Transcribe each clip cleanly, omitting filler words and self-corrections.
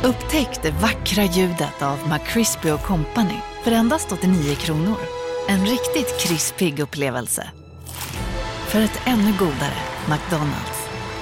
Upptäck det vackra ljudet av McCrispy & Company för endast 89 kronor. En riktigt krispig upplevelse. För ett ännu godare McDonald's.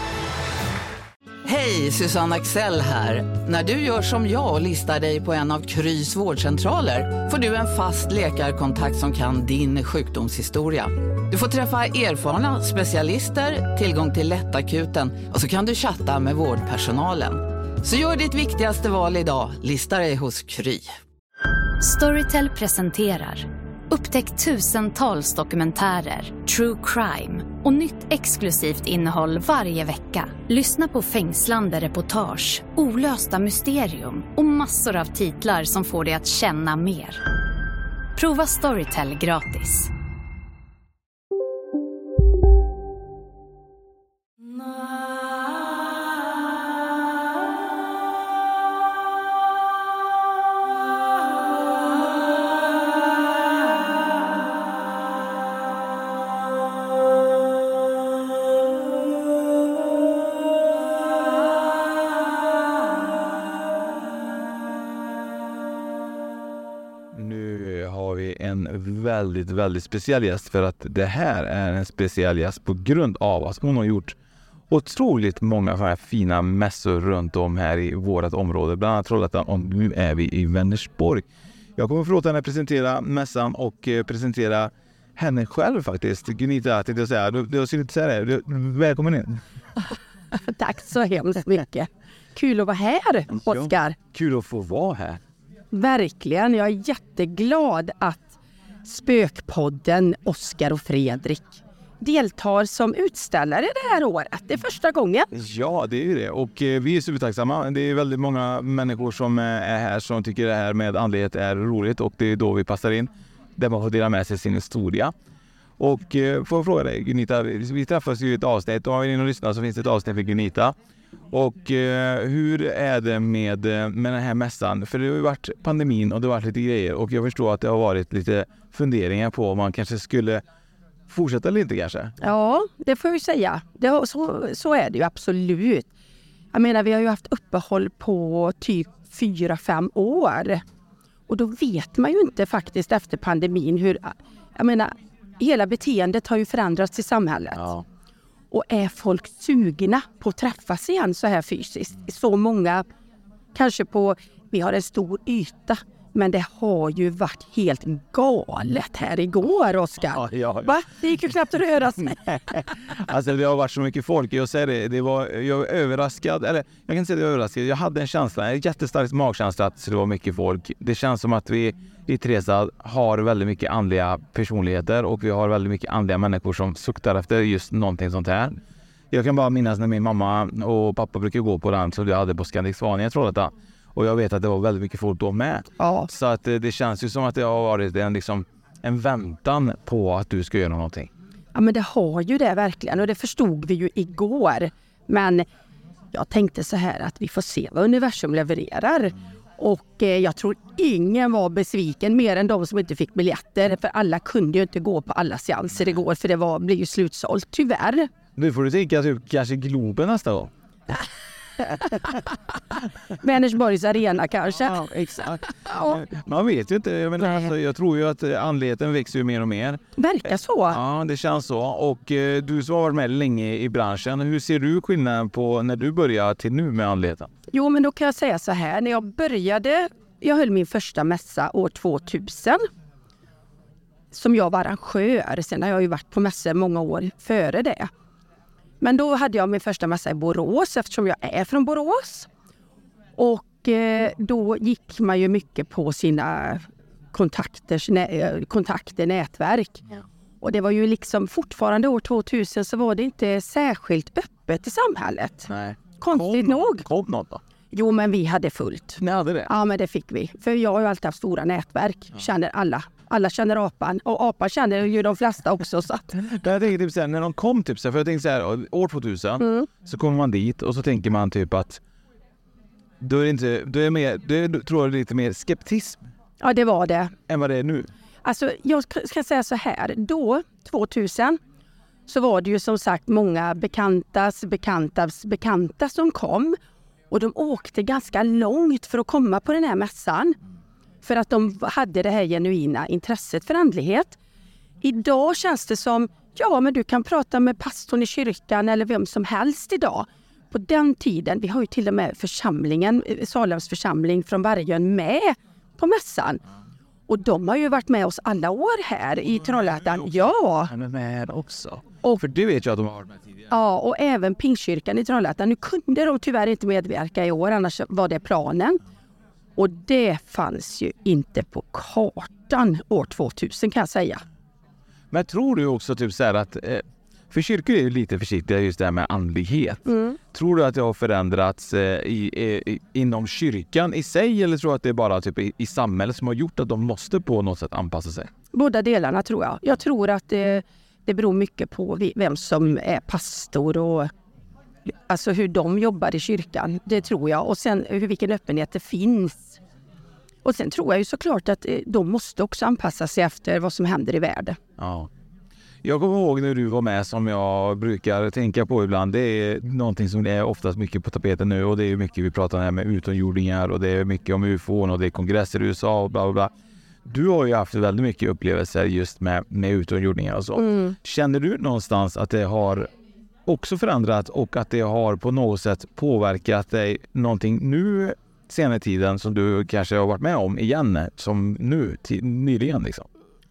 Hej, Susanne Axel här. När du gör som jag och listar dig på en av Krys vårdcentraler får du en fast läkarkontakt som kan din sjukdomshistoria. Du får träffa erfarna specialister, tillgång till lättakuten och så kan du chatta med vårdpersonalen. Så gör ditt viktigaste val idag, lista dig hos Kry. Storytel presenterar upptäck tusentals dokumentärer, true crime och nytt exklusivt innehåll varje vecka. Lyssna på fängslande reportage, olösta mysterium och massor av titlar som får dig att känna mer. Prova Storytel gratis. Väldigt, väldigt speciell gäst, för att det här är en speciell gäst på grund av att hon har gjort otroligt många här fina mässor runt om här i vårt område, bland annat Trollhättan, och nu är vi i Vänersborg. Jag kommer förlåta henne presentera mässan och presentera henne själv faktiskt. Gunita, tänkte jag säga. Du ser lite så här. Välkommen in. Tack så hemskt mycket. Kul att vara här, Oskar. Ja, kul att få vara här. Verkligen, jag är jätteglad att Spökpodden Oskar och Fredrik deltar som utställare det här året. Det är första gången. Ja, det är ju det. Och vi är supertacksamma. Det är väldigt många människor som är här som tycker det här med andlighet är roligt, och det är då vi passar in. Där man får dela med sig sin historia. Och får jag fråga dig, Gunita, vi träffas ju i ett avsnitt, och har vi in och lyssnar så finns det ett avsnitt för Gunita. Och hur är det med den här mässan? För det har ju varit pandemin och det har varit lite grejer, och jag förstår att det har varit lite funderingar på om man kanske skulle fortsätta eller inte kanske. Ja, det får jag ju säga. Så är det ju absolut. Jag menar, vi har ju haft uppehåll på typ 4-5 år. Och då vet man ju inte faktiskt efter pandemin hur, jag menar, hela beteendet har ju förändrats i samhället. Ja. Och är folk sugna på att träffas igen så här fysiskt? Så många, kanske vi har en stor yta, men det har ju varit helt galet här igår, Oskar. Ja. Va? Det gick ju knappt att röra sig. Alltså det har varit så mycket folk. Jag säger det, jag är överraskad. Eller jag kan inte säga att jag är överraskad. Jag hade en jättestark magkänsla att det var mycket folk. Det känns som att vi i Trestad har väldigt mycket andliga personligheter, och vi har väldigt mycket andliga människor som suktar efter just någonting sånt här. Jag kan bara minnas när min mamma och pappa brukar gå på den som jag hade på Scandic Svanien, tror jag. Och jag vet att det var väldigt mycket folk då med. Ja. Så att det känns ju som att det har varit en väntan på att du ska göra någonting. Ja, men det har ju det verkligen, och det förstod vi ju igår. Men jag tänkte så här att vi får se vad universum levererar. Och jag tror ingen var besviken mer än de som inte fick biljetter. För alla kunde ju inte gå på alla seanser igår, för det blev ju slutsålt, tyvärr. Nu får du tänka typ kanske Globen nästa gång. Vänersborgs arena kanske. Ja, exakt. Ja. Man vet ju inte. Jag tror ju att andligheten växer ju mer och mer. Verkar så. Ja, det känns så. Och du som har varit med länge i branschen, hur ser du skillnaden på när du började till nu med andligheten? Jo, men då kan jag säga så här. När jag höll min första mässa år 2000. Som jag var arrangör. Sen har jag ju varit på mässor många år före det. Men då hade jag min första mässa i Borås, eftersom jag är från Borås. Och då gick man ju mycket på sina kontakter, nätverk. Ja. Och det var ju liksom fortfarande år 2000 så var det inte särskilt öppet i samhället. Nej. Konstigt nog. Kom något då? Jo, men vi hade fullt. Ni hade det? Ja, men det fick vi. För jag har ju alltid haft stora nätverk. Ja. Känner alla. Alla känner apan. Och apan känner ju de flesta också. Så att... Jag tänker typ såhär, när de kom typ såhär, för jag tänkte såhär, år 2000 så kommer man dit och så tänker man typ att då är det inte, då tror jag det är lite mer skeptism. Ja, det var det. Än vad det är nu. Alltså, jag ska säga så här. Då, 2000, så var det ju som sagt många bekanta som kom. Och de åkte ganska långt för att komma på den här mässan. För att de hade det här genuina intresset för andlighet. Idag känns det som, ja men du kan prata med pastorn i kyrkan eller vem som helst idag. På den tiden, vi har ju till och med församlingen, Salems församling från Vargön med på mässan. Och de har ju varit med oss alla år här i Trollhättan. Ja. Han är med också. Och, för du vet ju att de har varit med tidigare. Ja, och även Pingstkyrkan i Trollhättan. Nu kunde de tyvärr inte medverka i år, annars var det planen. Och det fanns ju inte på kartan år 2000 kan jag säga. Men tror du också typ så här att, för kyrkor är ju lite försiktiga just det här med andlighet. Tror du att det har förändrats inom kyrkan i sig, eller tror du att det är bara typ i samhället som har gjort att de måste på något sätt anpassa sig? Båda delarna tror jag. Jag tror att det beror mycket på vem som är pastor och alltså hur de jobbar i kyrkan. Det tror jag. Och sen vilken öppenhet det finns. Och sen tror jag ju såklart att de måste också anpassa sig efter vad som händer i världen. Ja. Jag kommer ihåg när du var med, som jag brukar tänka på ibland. Det är någonting som är oftast mycket på tapeten nu, och det är mycket vi pratar här med utomjordingar, och det är mycket om UFO och det är kongresser i USA och bla bla bla. Du har ju haft väldigt mycket upplevelser just med utomjordingar och så. Känner du någonstans att det har också förändrat och att det har på något sätt påverkat dig någonting nu senare tiden som du kanske har varit med om igen som nu, nyligen liksom?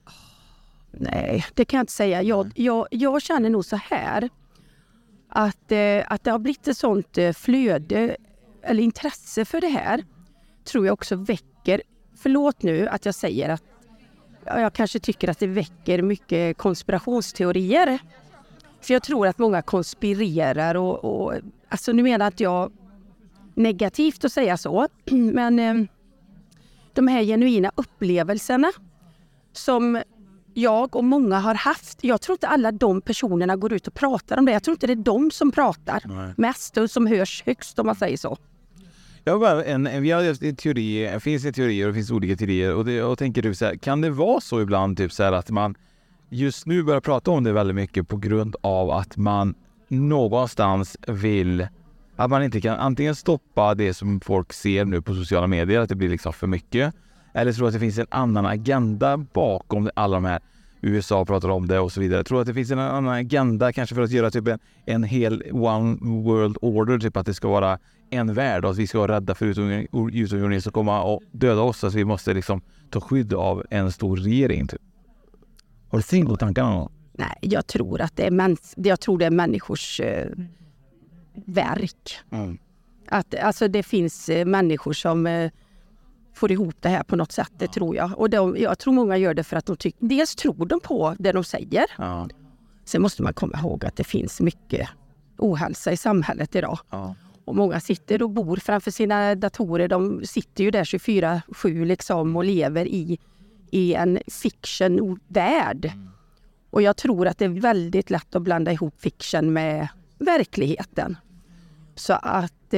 Nej, det kan jag inte säga. Jag känner nog så här att det har blivit ett sånt flöde eller intresse för det här, tror jag också väcker, förlåt nu att jag säger att jag kanske tycker att det väcker mycket konspirationsteorier. För jag tror att många konspirerar och alltså nu menar att jag negativt att säga så, men de här genuina upplevelserna som jag och många har haft. Jag tror inte alla de personerna går ut och pratar om det. Jag tror inte det är de som pratar mest och som hörs högst, om man säger så. Vi har haft en teori, det finns en teori och det finns olika teorier, och tänker du så här, kan det vara så ibland typ så här att man just nu börjar prata om det väldigt mycket på grund av att man någonstans vill att man inte kan antingen stoppa det som folk ser nu på sociala medier, att det blir liksom för mycket, eller tror att det finns en annan agenda bakom alla de här, USA pratar om det och så vidare. Jag tror att det finns en annan agenda kanske för att göra typ en hel one world order, typ att det ska vara en värld och att vi ska vara rädda för utomjordingar som kommer och döda oss, så att vi måste liksom ta skydd av en stor regering typ. Har du tänkt på tankarna? Nej, jag tror att det är människors verk. Att, alltså det finns människor som får ihop det här på något sätt, det tror jag. Och jag tror många gör det för att de tycker, dels tror de på det de säger. Ja. Sen måste man komma ihåg att det finns mycket ohälsa i samhället idag. Ja. Och många sitter och bor framför sina datorer. De sitter ju där 24/7 liksom och lever i en fiction-värld. Och jag tror att det är väldigt lätt att blanda ihop fiction med verkligheten. Så att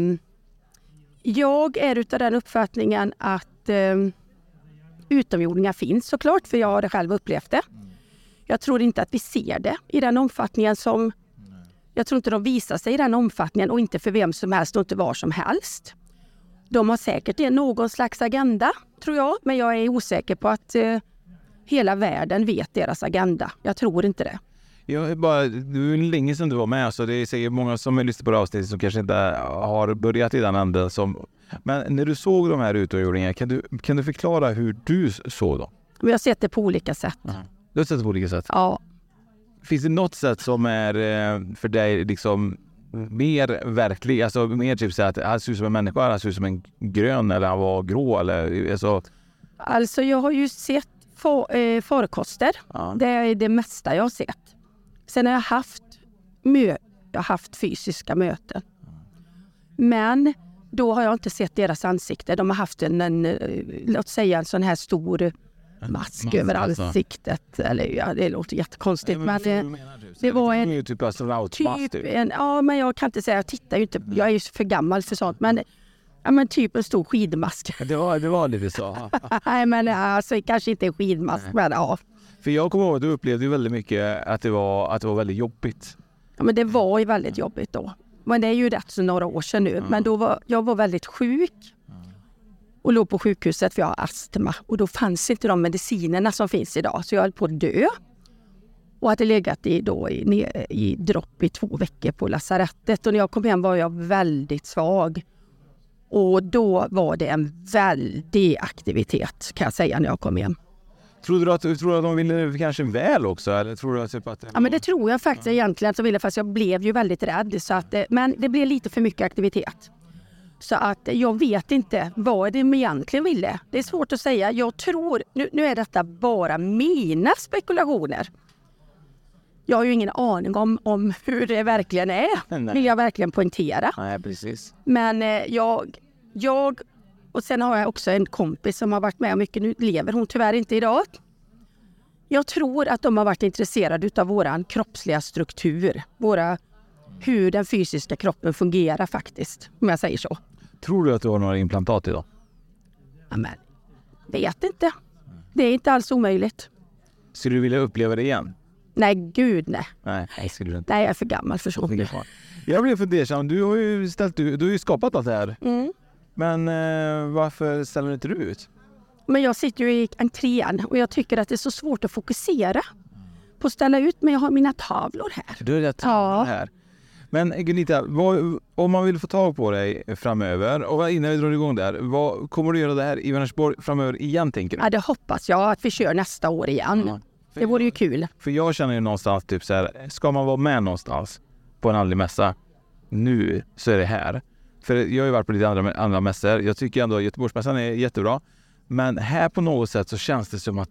jag är utav den uppfattningen att utomjordingar finns såklart, för jag har själv upplevt det. Jag tror inte att vi ser det i den omfattningen som... Jag tror inte de visar sig i den omfattningen, och inte för vem som helst och inte var som helst. De har säkert någon slags agenda, tror jag. Men jag är osäker på att hela världen vet deras agenda. Jag tror inte det. Det är länge sedan du var med, så det är säkert många som lyssnar på det avsnittet som kanske inte har börjat i den änden. Men när du såg de här utomjordingarna, kan du förklara hur du såg dem? Vi har sett det på olika sätt. Du har sett det på olika sätt? Ja. Finns det något sätt som är för dig liksom mer verklig, alltså mer typ så att han ser ut som en människa, han ser ut som en grön, eller han var grå, eller alltså jag har ju sett farkoster. Ja. Det är det mesta jag har sett. Sen har jag haft fysiska möten. Men då har jag inte sett deras ansikte. De har haft låt säga en sån här stor mask över ansiktet. Eller ja, det låter jättekonstigt. Men det var en typ astronautmask. Ja, men jag kan inte säga, jag tittar ju inte. Jag är ju för gammal för sånt. Men typ en stor skidmask. Det var lite så. Nej, men alltså kanske inte en skidmask, men ja. För jag kommer ihåg att du upplevde väldigt mycket att det var väldigt jobbigt. Ja, men det var ju väldigt jobbigt då. Men det är ju rätt så några år sedan nu. Men då jag var väldigt sjuk. Och låg på sjukhuset för jag har astma. Och då fanns inte de medicinerna som finns idag. Så jag höll på att dö. Och hade legat i dropp i 2 veckor på lasarettet. Och när jag kom hem var jag väldigt svag. Och då var det en väldig aktivitet kan jag säga när jag kom hem. Tror du att de ville kanske väl också? Eller tror du att typ att det var... Ja, men det tror jag faktiskt egentligen så ville, fast jag blev ju väldigt rädd. Så att, men det blev lite för mycket aktivitet. Så att jag vet inte vad de egentligen ville. Det är svårt att säga. Jag tror, nu är detta bara mina spekulationer. Jag har ju ingen aning om hur det verkligen är. Vill jag verkligen poängtera. Nej, precis. Men jag och sen har jag också en kompis som har varit med mycket. Nu lever hon tyvärr inte idag. Jag tror att de har varit intresserade av våran kroppsliga struktur. Hur den fysiska kroppen fungerar faktiskt, om jag säger så. Tror du att du har några implantat idag? Ja, men vet inte. Det är inte alls omöjligt. Skulle du vilja uppleva det igen? Nej, gud nej. Nej, skulle du inte. Nej, jag är för gammal för så. Jag blev fundersam. Du har ju skapat allt det här. Mm. Men varför ställer du inte ut? Men jag sitter ju i entrén och jag tycker att det är så svårt att fokusera på att ställa ut. Men jag har mina tavlor här. Du har dina tavlor här. Men Gunita, om man vill få tag på dig framöver, och innan vi drar igång där, vad kommer du göra det här i Vänersborg framöver igen, tänker du? Ja, det hoppas jag att vi kör nästa år igen. Ja. Det vore ju kul. För jag känner ju någonstans typ så här, ska man vara med någonstans på en andlig mässa nu så är det här. För jag har ju varit på lite andra mässor. Jag tycker ändå att Göteborgsmässan är jättebra. Men här på något sätt så känns det som att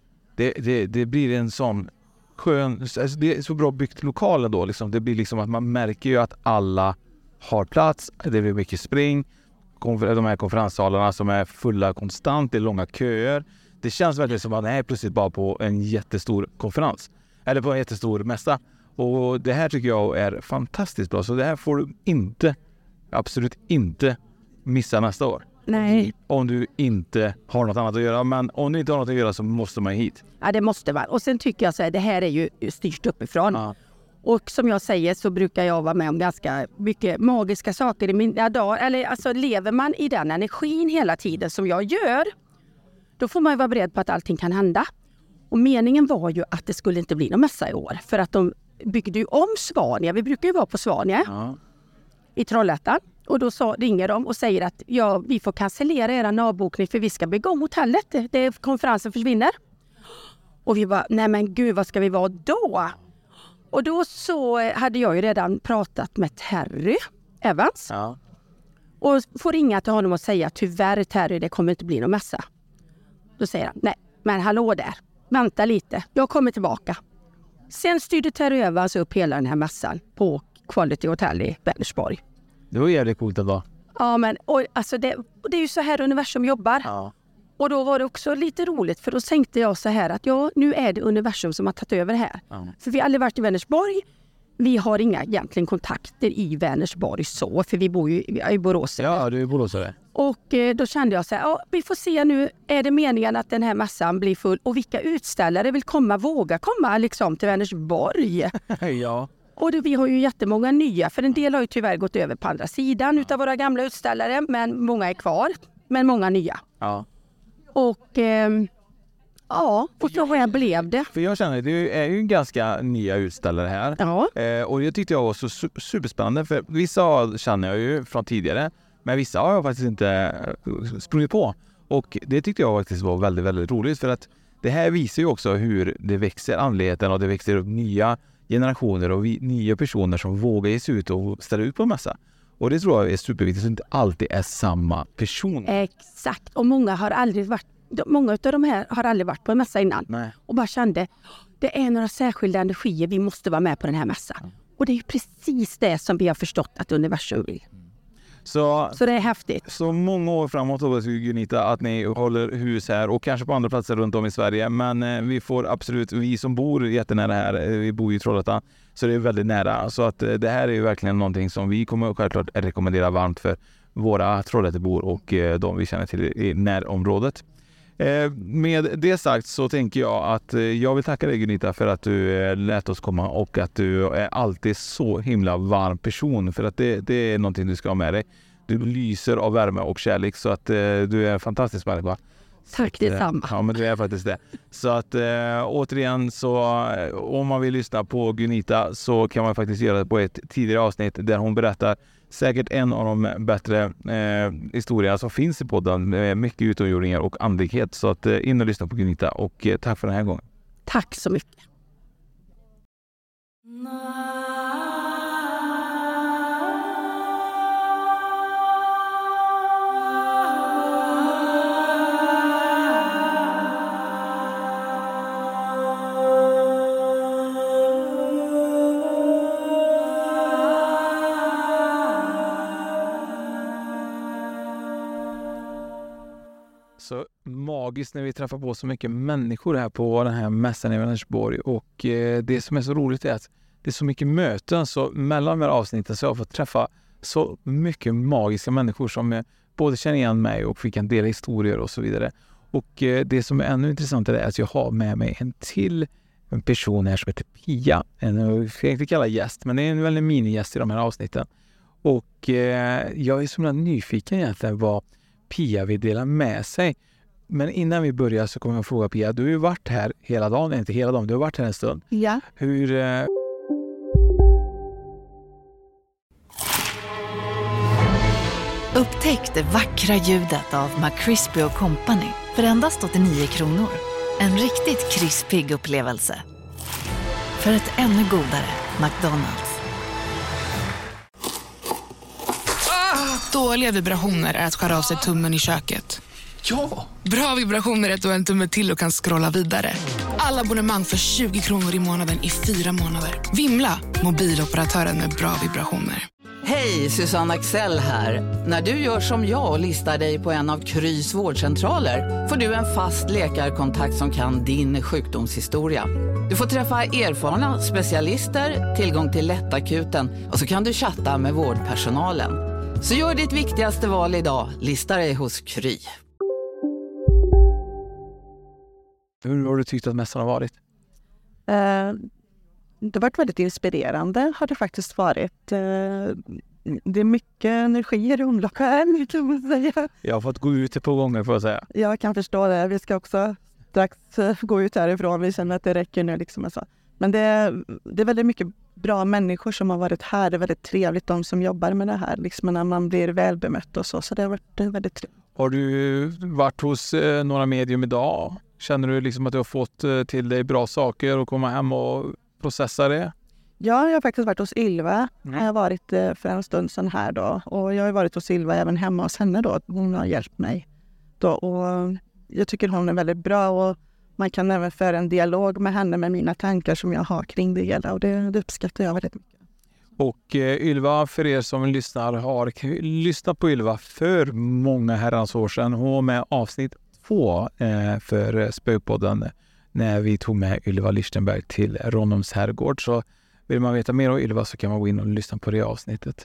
det blir en sån skön, alltså det är så bra byggt lokalen då. Liksom. Det blir liksom att man märker ju att alla har plats. Det blir mycket spring. De här konferenssalarna som är fulla konstant. Det är långa köer. Det känns verkligen som att man är plötsligt bara på en jättestor konferens. Eller på en jättestor mässa. Och det här tycker jag är fantastiskt bra. Så det här får du absolut inte missa nästa år. Nej. Om du inte har något annat att göra. Men om du inte har något att göra så måste man hit. Ja, det måste man. Och sen tycker jag så här, det här är ju styrt uppifrån. Ja. Och som jag säger så brukar jag vara med om ganska mycket magiska saker i mina dagar. Eller alltså lever man i den energin hela tiden som jag gör, då får man ju vara beredd på att allting kan hända. Och meningen var ju att det skulle inte bli någon mässa i år. För att de byggde ju om Svania. Vi brukar ju vara på Svania i Trollhättan. Och då ringer de och säger att vi får cancellera era avbokning för vi ska bygga om hotellet. Konferensen försvinner. Och vi bara, nej men gud, vad ska vi vara då? Och då så hade jag ju redan pratat med Terry Evans. Ja. Och får ringa till honom och säga, tyvärr Terry, det kommer inte bli någon mässa. Då säger han, nej men hallå där, vänta lite, jag kommer tillbaka. Sen styrde Terry Evans upp hela den här mässan på Quality Hotel i Vänersborg. Det var jävligt coolt ändå. Ja, men alltså det är ju så här universum jobbar. Ja. Och då var det också lite roligt, för då tänkte jag så här att nu är det universum som har tagit över det här. Ja. För vi har aldrig varit i Vänersborg. Vi har inga egentligen kontakter i Vänersborg så, för vi bor ju i Borås. Ja, du är i Borås. Och då kände jag så här, vi får se nu, är det meningen att den här mässan blir full? Och vilka utställare vill våga komma liksom till Vänersborg? Ja. Och vi har ju jättemånga nya, för en del har ju tyvärr gått över på andra sidan utav våra gamla utställare, men många är kvar, men många nya. Ja. Och och så blev det. För jag känner, det är ju ganska nya utställare här. Ja. Och jag tyckte jag var så superspännande, för vissa känner jag ju från tidigare, men vissa har jag faktiskt inte sprungit på. Och det tyckte jag faktiskt var väldigt, väldigt roligt, för att det här visar ju också hur det växer andligheten och det växer upp nya generationer och nya personer som vågar ge sig ut och ställa ut på en massa. Och det tror jag är superviktigt, så det inte alltid är samma person. Exakt, och många av de här har aldrig varit på en mässa innan. Nej. Och bara kände, det är några särskilda energier, vi måste vara med på den här mässan. Mm. Och det är ju precis det som vi har förstått att universum vill. Så det är häftigt. Så många år framåt hoppas vi, Gunita, att ni håller hus här och kanske på andra platser runt om i Sverige. Men vi får absolut, vi som bor jättenära här, vi bor i Trollhättan, så det är väldigt nära. Så att det här är ju verkligen någonting som vi kommer självklart rekommendera varmt för våra Trollhättebor och de vi känner till i närområdet. Med det sagt så tänker jag att jag vill tacka dig Gunita för att du lät oss komma och att du är alltid så himla varm person, för att det är någonting du ska ha med dig. Du lyser av värme och kärlek, så att du är en fantastisk människa. Tack detsamma. Ja, men det är faktiskt det. Så att återigen, så om man vill lyssna på Gunita så kan man faktiskt göra det på ett tidigare avsnitt där hon berättar säkert en av de bättre historierna som finns i podden med mycket utomjordingar och andlighet. Så att in och lyssna på Gunita, och tack för den här gången. Tack så mycket. Så magiskt när vi träffar på så mycket människor här på den här mässan i Vänersborg, och det som är så roligt är att det är så mycket möten, så mellan de här avsnitten så har jag fått träffa så mycket magiska människor som både känner igen mig och vi kan dela historier och så vidare. Och det som är ännu intressantare är att jag har med mig en person här som heter Pia. Jag ska inte kalla gäst, men det är en väldigt minigäst i de här avsnitten. Och jag är så nyfiken egentligen vad Pia vill dela med sig. Men innan vi börjar så kommer jag fråga Pia, du har ju varit här hela dagen, inte hela dagen, du har varit här en stund. Ja. Upptäck det vackra ljudet av McCrispy & Company för endast 89 kronor. En riktigt krispig upplevelse. För ett ännu godare McDonald's. Dåliga vibrationer är att skära av sig tummen i köket. Ja! Bra vibrationer är att du har en tumme till och kan scrolla vidare. Alla abonnemang för 20 kronor i månaden i 4 månader. Vimla! Mobiloperatören med bra vibrationer. Hej, Susanne Axel här. När du gör som jag och listar dig på en av Krys vårdcentraler får du en fast läkarkontakt som kan din sjukdomshistoria. Du får träffa erfarna specialister, tillgång till lättakuten och så kan du chatta med vårdpersonalen. Så gör ditt viktigaste val idag, lista dig hos Kry. Hur har du tyckt att mässan har varit? Det har varit väldigt inspirerande, har det faktiskt varit. Det är mycket energier i omlopp här, kan man säga. Jag har fått gå ut ett par gånger, får jag säga. Jag kan förstå det. Vi ska också strax gå ut härifrån. Vi känner att det räcker nu. Liksom. Men det är väldigt mycket bra människor som har varit här. Det är väldigt trevligt, de som jobbar med det här. Liksom när man blir välbemött och så. Så det har varit väldigt trevligt. Har du varit hos några medium idag? Känner du liksom att du har fått till dig bra saker och komma hem och processa det? Ja, jag har faktiskt varit hos Ylva. Jag har varit för en stund sedan här då. Och jag har varit hos Ylva även hemma hos henne då. Hon har hjälpt mig då. Och jag tycker hon är väldigt bra. Och man kan även föra en dialog med henne med mina tankar som jag har kring det hela. Och det uppskattar jag väldigt mycket. Och Ylva, för er som lyssnar, har lyssnat på Ylva för många herrans år sedan. Hon var med avsnitt 2 för Spökpodden när vi tog med Ylva Lichtenberg till Ronnums herrgård. Så vill man veta mer om Ylva så kan man gå in och lyssna på det avsnittet.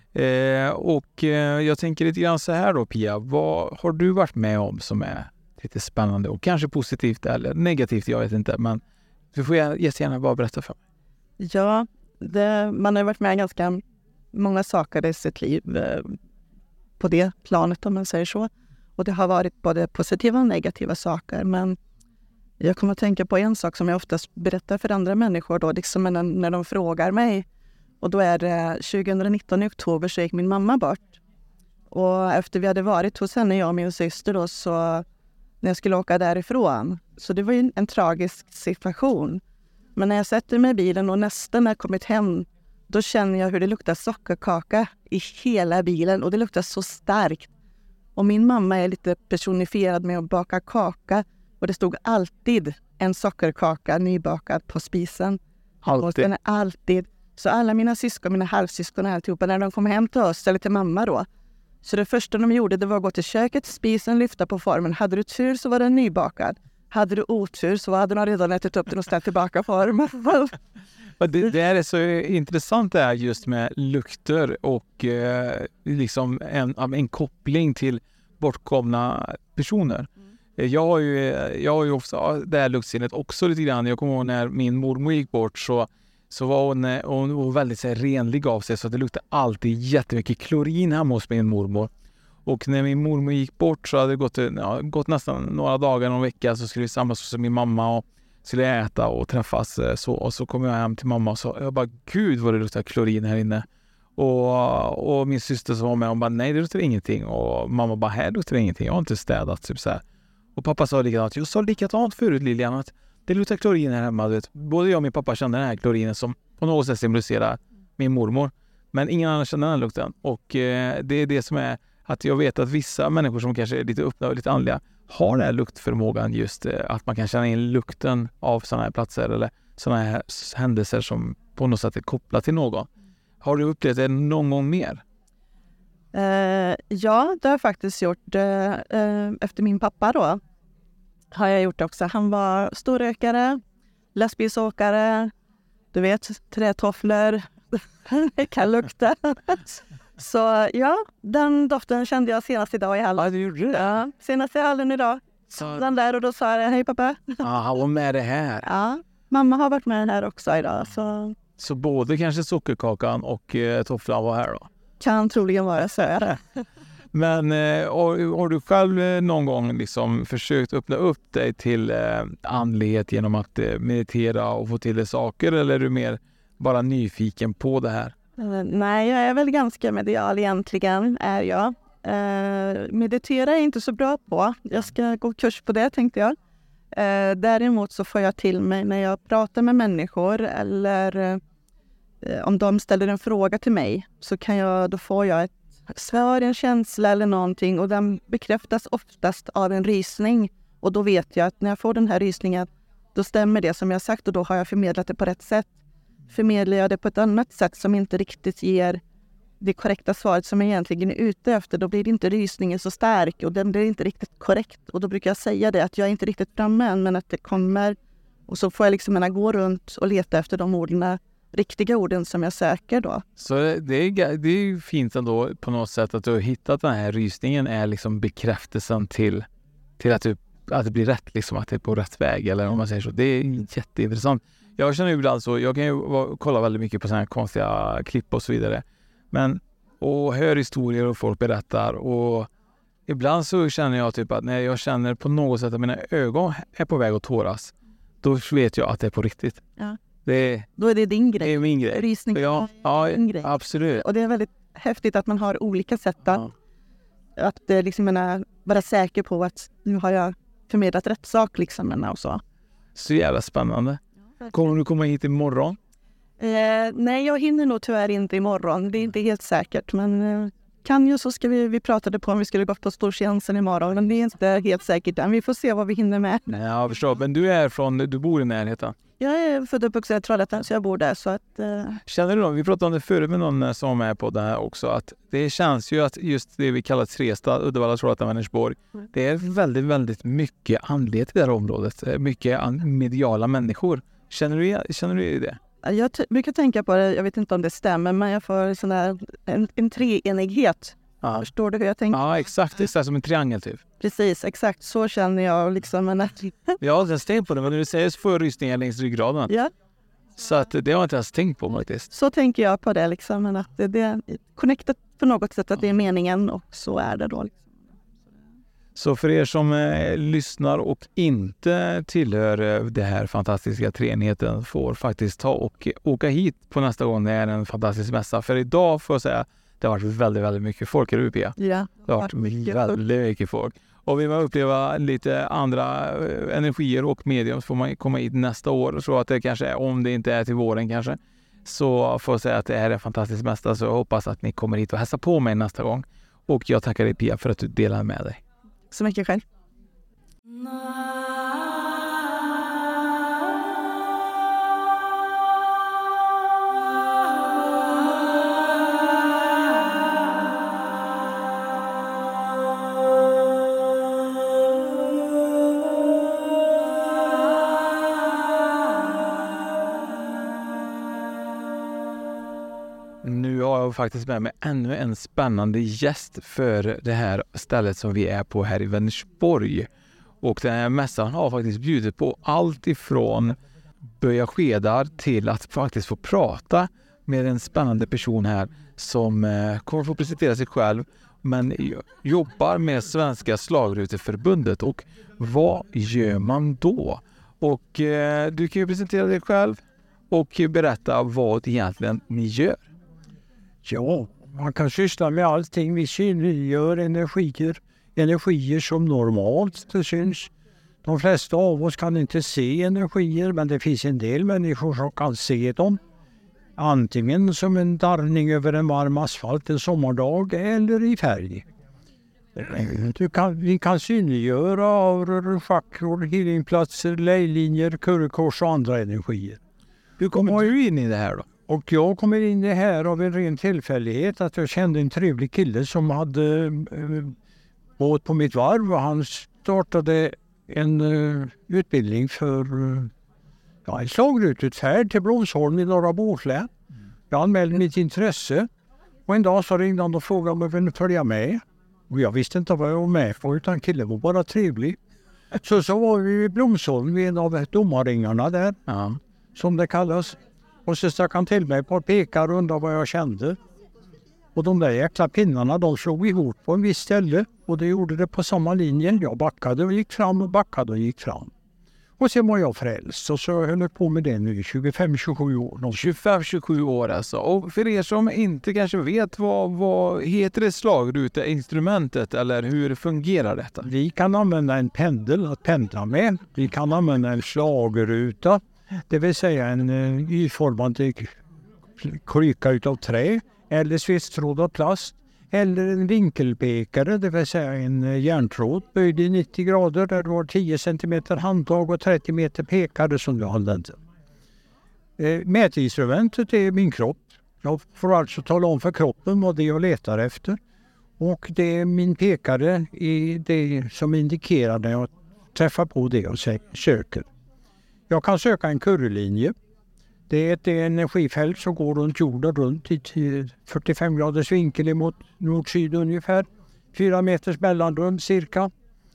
Jag tänker lite grann så här då, Pia. Vad har du varit med om som är lite spännande och kanske positivt eller negativt, jag vet inte. Men du får gärna bara berätta för mig. Ja, man har varit med ganska många saker i sitt liv på det planet, om man säger så. Och det har varit både positiva och negativa saker. Men jag kommer att tänka på en sak som jag oftast berättar för andra människor då, liksom när de frågar mig. Och då är det 2019 i oktober så gick min mamma bort. Och efter vi hade varit hos henne, jag och min syster då, så när jag skulle åka därifrån. Så det var ju en tragisk situation. Men när jag sätter mig i bilen och nästan när jag kommit hem, då känner jag hur det luktar sockerkaka i hela bilen. Och det luktar så starkt. Och min mamma är lite personifierad med att baka kaka. Och det stod alltid en sockerkaka nybakad på spisen. Alltid. Och den är alltid. Så alla mina syskon, mina halvsyskon och alltihopa, när de kom hem till oss, eller till mamma då. Så det första de gjorde, det var att gå till köket, spisen, lyfta på formen. Hade du tur så var den nybakad. Hade du otur så hade de redan ätit upp den och ställt tillbaka formen. Det är så intressant det här just med lukter och liksom en koppling till bortkomna personer. Jag har ju också det här luktsinnet också lite grann. Jag kommer ihåg när min mormor gick bort så var hon var väldigt så här, renlig av sig, så att det luktade alltid jättemycket klorin hemma hos min mormor. Och när min mormor gick bort så hade det gått nästan några dagar, någon vecka, så skulle vi samlas hos min mamma och skulle äta och träffas. Och så kom jag hem till mamma och sa, jag bara, gud vad det luktar klorin här inne. Och min syster som var med, hon bara, nej det luktar ingenting. Och mamma bara, här luktar ingenting, jag har inte städat. Typ så här. Och pappa sa likadant, jag sa likadant förut Lilian, att det luktar klorin här hemma. Du vet. Både jag och min pappa kände den här klorinen som på något sätt symboliserar min mormor. Men ingen annan känner den lukten. Och det är det som är att jag vet att vissa människor som kanske är lite öppna och lite andliga har den här luktförmågan, just att man kan känna in lukten av sådana här platser eller sådana här händelser som på något sätt är kopplat till någon. Har du upplevt det någon gång mer? Ja, det har jag faktiskt gjort. Efter min pappa då har jag gjort det också. Han var storrökare, lastbilsåkare, du vet, trätofflor. Det kan lukta. Så ja, den doften kände jag senast idag i hallen. Ja, du gjorde det? Ja, senast i hallen idag. Den där, och då sa jag, hej pappa. Ja, han var med det här. Ja, mamma har varit med här också idag. Så både kanske sockerkakan och tofflan var här då? Kan troligen vara så. Men har du själv någon gång liksom försökt öppna upp dig till andlighet genom att meditera och få till det saker, eller är du mer bara nyfiken på det här? Nej, jag är väl ganska medial egentligen, är jag. Meditera är jag inte så bra på. Jag ska gå kurs på det, tänkte jag. Däremot så får jag till mig när jag pratar med människor, eller om de ställer en fråga till mig, så då får jag ett svar, en känsla eller någonting, och den bekräftas oftast av en rysning. Och då vet jag att när jag får den här rysningen, då stämmer det som jag sagt, och då har jag förmedlat det på rätt sätt. Förmedlar jag det på ett annat sätt som inte riktigt ger det korrekta svaret som jag egentligen är ute efter, då blir inte rysningen så stark och den blir inte riktigt korrekt. Och då brukar jag säga det, att jag är inte riktigt framme än, men att det kommer. Och så får jag liksom gå runt och leta efter de orden, riktiga orden som jag söker då. Så det är ju fint ändå på något sätt att du har hittat den här rysningen, är liksom bekräftelsen till att det blir rätt, liksom, att det är på rätt väg, eller om man säger så. Det är jätteintressant. Jag känner ju ibland så, jag kan ju kolla väldigt mycket på sådana här konstiga klipp och så vidare. Och hör historier och folk berättar, och ibland så känner jag typ att när jag känner på något sätt att mina ögon är på väg att tåras, då vet jag att det är på riktigt. Ja. Då är det din grej. Det är min grej. Rysning är din grej. Absolut. Och det är väldigt häftigt att man har olika sätt att liksom vara säker på att nu har jag förmedlat rätt sak liksom, och så. Så jävla spännande. Kommer du komma hit imorgon? Nej, jag hinner nog tyvärr inte imorgon. Det är inte helt säkert, men kan ju, så ska vi pratade på om vi skulle gå på Stortjänsten imorgon, men det är inte helt säkert än. Vi får se vad vi hinner med. Nej, jag förstår. Men du bor i närheten? Jag är född upp också i Trollhättan, så jag bor där. Så att, Känner du då, vi pratade om det förut med någon som är med på det här också, att det känns ju att just det vi kallar Trestad, Uddevalla, Trollhättan, Vänersborg, det är väldigt, väldigt mycket andlighet i det här området. Mycket mediala människor. Känner du det? Jag brukar tänka på det, jag vet inte om det stämmer, men jag får en treenighet. Ja. Förstår du hur jag tänker? Ja, exakt. Det är som en triangel typ. Precis, exakt. Så känner jag liksom. Jag har inte ens tänkt på det, men när du säger så får jag rysningar längs ryggraden. Ja. Så att det har jag inte ens tänkt på faktiskt. Så tänker jag på det liksom, men att det är connectat på något sätt, att det är meningen, och så är det då. Liksom. Så för er som lyssnar och inte tillhör det här fantastiska treenigheten, får faktiskt ta och åka hit på nästa gång det är en fantastisk mässa. För idag får jag säga, det har varit väldigt, väldigt mycket folk här uppe. Ja, det har varit väldigt mycket folk. Och vill man uppleva lite andra energier och medium, så får man komma hit nästa år. Så att det kanske är, om det inte är till våren kanske, så får jag säga att det här är en fantastisk mässa. Så jag hoppas att ni kommer hit och hälsa på mig nästa gång. Och jag tackar dig, Pia, för att du delar med dig. Så mycket själv. Nu har jag faktiskt med mig ännu en spännande gäst för det här stället som vi är på här i Vänersborg. Och den här mässan har faktiskt bjudit på allt ifrån böja skedar till att faktiskt få prata med en spännande person här som kommer få presentera sig själv men jobbar med Svenska Slagruteförbundet. Och vad gör man då? Och du kan ju presentera dig själv och berätta vad egentligen ni gör. Ja, man kan syssla med allting. Vi synliggör energier som normalt syns. De flesta av oss kan inte se energier, men det finns en del människor som kan se dem. Antingen som en darrning över en varm asfalt en sommardag eller i färg. Vi kan synliggöra auror, chakror, healingplatser, lejlinjer, kurrekors och andra energier. Hur kommer du in i det här då? Och jag kommer in i det här av en ren tillfällighet att jag kände en trevlig kille som hade båt på mitt varv och han startade en utbildning för en slagrututfärd till Bromsholm i norra Bohuslän. Jag anmälde mitt intresse och en dag så ringde han och frågade om jag ville följa med. Och jag visste inte vad jag var med på utan killen var bara trevlig. Så var vi i Bromsholm vid en av domarringarna där, som det kallas. Och så stack han till mig ett par pekar och undrade vad jag kände. Och de där jäkla pinnarna, de slog ihop på en viss ställe. Och det gjorde det på samma linje. Jag backade och gick fram och backade och gick fram. Och sen var jag frälst. Och så höll jag på med det nu i 25-27 år. 25-27 år alltså. Och för er som inte kanske vet, vad heter det slagruteinstrumentet eller hur fungerar detta? Vi kan använda en pendel att pendla med. Vi kan använda en slagruta. Det vill säga en y-formad klyka utav trä eller svetstråd av plast. Eller en vinkelpekare, det vill säga en järntråd böjd i 90 grader där du har 10 cm handtag och 30 meter pekare som du använder. Mätinstrumentet är min kropp. Jag får alltså tala om för kroppen vad det är jag letar efter. Och det är min pekare i det som indikerar när jag träffar på det jag söker. Jag kan söka en kurrelinje. Det är ett energifält som går runt jorden runt i 45 graders vinkel emot nord-syd ungefär. 4 meters mellanrum cirka.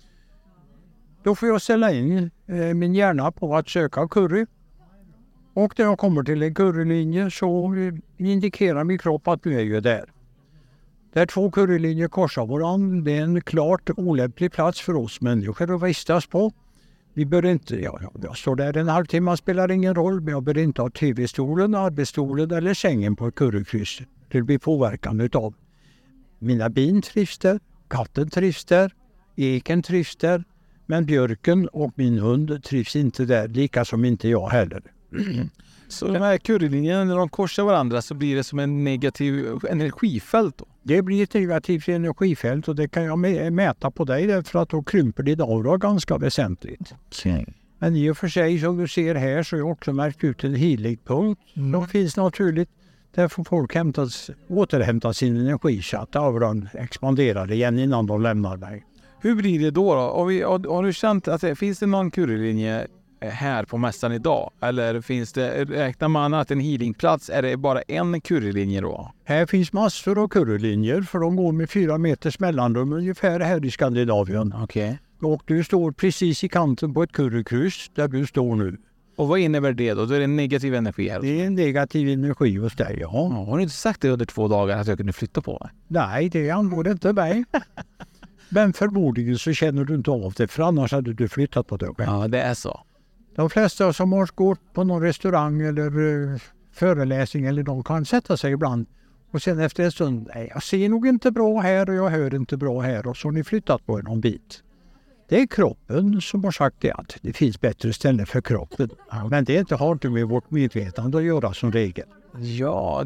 Då får jag ställa in min hjärna på att söka curry. Och när jag kommer till en currylinje så indikerar min kropp att nu är jag där. Där 2 currylinjer korsar varandra. Det är en klart olämplig plats för oss människor att vistas på. Vi bör inte, jag står där en halvtimme, spelar ingen roll, men jag bör inte ha tv-stolen, arbetsstolen eller sängen på ett currykryss. Det blir påverkan utav. Mina bin trivs där, katten trivs där, eken trivs där, men björken och min hund trivs inte där, lika som inte jag heller. Så de här currylinjerna, när de korsar varandra så blir det som en negativ energifält då? Det blir ett negativt energifält och det kan jag mäta på dig därför att då krymper din aura ganska väsentligt. Okay. Men i och för sig som du ser här så har jag också märkt ut en healing-punkt. De finns naturligt. Där får folk återhämta sin energi så att auran expanderar igen innan de lämnar mig. Hur blir det då? Har du känt att finns det någon currylinje här på mässan idag? Eller räknar man att en healingplats är det bara en currylinje då? Här finns massor av currylinjer för de går med 4 meters mellanrum ungefär här i Skandinavien. Okay. Och du står precis i kanten på ett currykryss där du står nu. Och vad innebär det då? Då är det en negativ energi här? Det är en negativ energi hos dig, ja. Har du inte sagt det under 2 dagar att jag kunde flytta på mig? Nej, det angår inte mig. Men förmodligen så känner du inte av det, för annars hade du flyttat på dig. Ja, det är så. De flesta som har gått på någon restaurang eller föreläsning eller de kan sätta sig ibland. Och sen efter en stund, nej, jag ser nog inte bra här och jag hör inte bra här. Och så har ni flyttat på någon bit. Det är kroppen som har sagt det att det finns bättre ställen för kroppen. Men det har inte med vårt medvetande att göra som regel. Ja,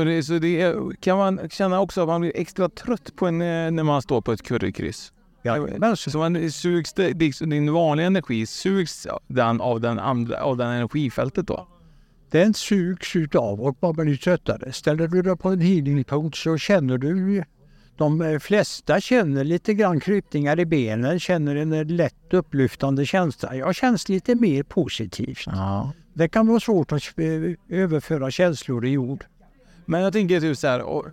kan man känna också att man blir extra trött på när man står på ett currykryss. Ja, så man sugs din vanliga energi sugs av den energifältet då? Den sugs utav och man blir tröttare. Ställer du dig på en healingpunkt så känner du, de flesta känner lite grann krypningar i benen, känner en lätt upplyftande känsla. Jag känns lite mer positivt. Ja. Det kan vara svårt att överföra känslor i ord. Men jag tänker typ så här,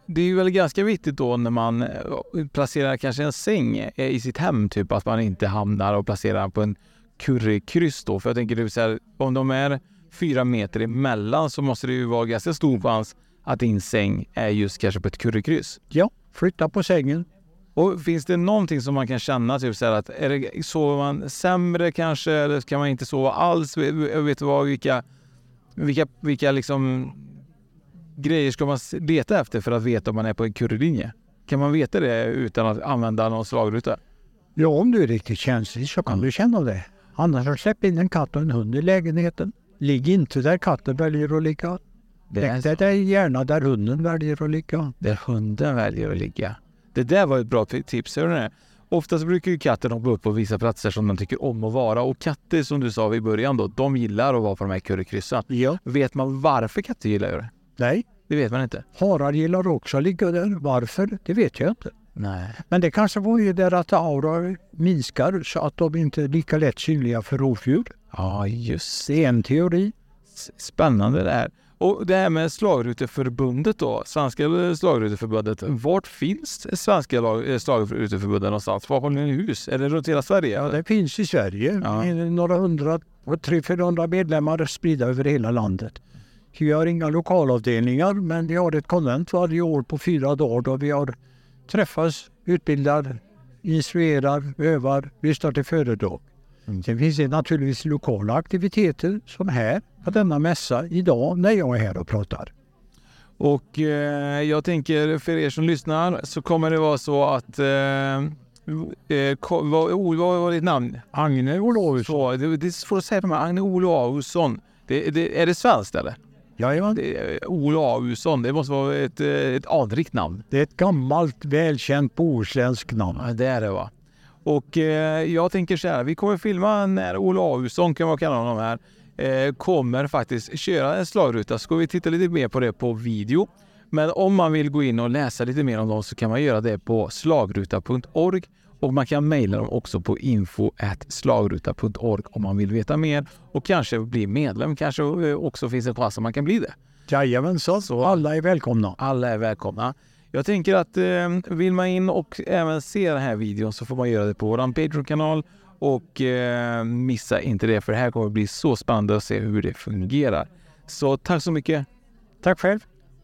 det är ju väl ganska viktigt då när man placerar kanske en säng i sitt hem typ, att man inte hamnar och placerar på en currykryss då. För jag tänker det så här, om de är 4 meter emellan så måste det ju vara ganska stor chans att din säng är just kanske på ett currykryss. Ja, flytta på sängen. Och finns det någonting som man kan känna typ så här att sover man sämre kanske, eller kan man inte sova alls? Vet du vad, vilka liksom grejer ska man leta efter för att veta om man är på en currylinje? Kan man veta det utan att använda någon slagruta? Ja, om du är riktigt känslig så kan du känna det. Annars släpp in en katt och en hund i lägenheten. Ligg inte där katten väljer att ligga. Lägg dig gärna där hunden väljer att ligga. Där hunden väljer att ligga. Det där var ett bra tips. Oftast brukar ju katten hoppa upp på vissa platser som de tycker om att vara. Och katter, som du sa i början då, de gillar att vara på de här currykryssen. Ja. Vet man varför katter gillar det? Nej. Det vet man inte. Harar gillar också att ligga där. Varför? Det vet jag inte. Nej. Men det kanske var ju där att aura minskar så att de inte är lika lätt synliga för rovdjur. Ja, just det. Är en teori. Spännande det här. Och det här med Slagruteförbundet då, Svenska Slagruteförbundet. Vart finns Svenska Slagruteförbundet någonstans? Var håller ni hus? Är det runt hela Sverige? Ja, det finns i Sverige. Ja. Några 300-400 medlemmar spridda över hela landet. Vi har inga lokalavdelningar, men vi har ett konvent varje år på 4 dagar då vi har träffas, utbildar, instruerar, övar, lyssnar till föredrag. Sen finns det naturligtvis lokala aktiviteter som här på denna mässa idag när jag är här och pratar. Och jag tänker för er som lyssnar så kommer det vara så att vad var ditt namn? Agne Olausson. Det får du säga för mig, Agne Olausson. Är det svenskt eller? Ja. Olausson, det måste vara ett anrikt namn. Det är ett gammalt välkänt bohuslänsk namn. Ja, det är det va. Och jag tänker så här, vi kommer filma när Olausson, kan man kalla honom här, kommer faktiskt köra en slagruta. Ska vi titta lite mer på det på video. Men om man vill gå in och läsa lite mer om dem så kan man göra det på slagruta.org. Och man kan mejla dem också på info@slagruta.org om man vill veta mer. Och kanske bli medlem, kanske också finns en plats som man kan bli det. Jajamensan, så alla är välkomna. Alla är välkomna. Jag tänker att vill man in och även se den här videon så får man göra det på vår Patreon-kanal. Och missa inte det, för det här kommer att bli så spännande att se hur det fungerar. Så tack så mycket. Tack själv.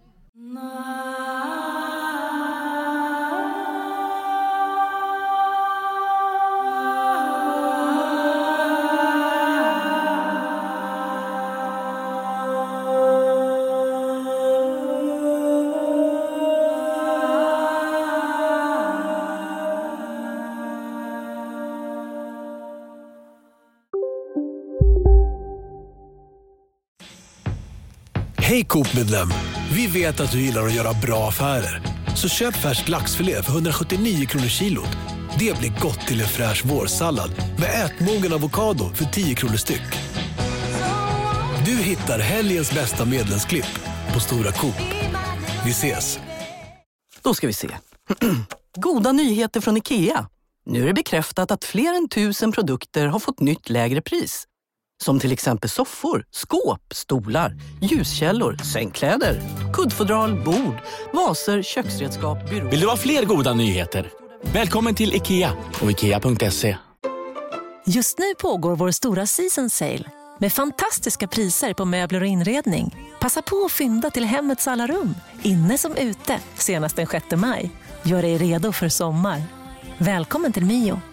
Hej Coop-medlem! Vi vet att du gillar att göra bra affärer. Så köp färsk laxfilé för 179 kronor kilot. Det blir gott till en fräsch vårsallad med ätmogen avokado för 10 kronor styck. Du hittar helgens bästa medlemsklipp på Stora Coop. Vi ses! Då ska vi se. Goda nyheter från IKEA. Nu är det bekräftat att fler än 1000 produkter har fått nytt lägre pris. Som till exempel soffor, skåp, stolar, ljuskällor, sängkläder, kuddfodral, bord, vaser, köksredskap, byråer. Vill du ha fler goda nyheter? Välkommen till IKEA och IKEA.se. Just nu pågår vår stora season sale med fantastiska priser på möbler och inredning. Passa på att fynda till hemmets alla rum, inne som ute, senast den 6 maj. Gör dig redo för sommar. Välkommen till Mio.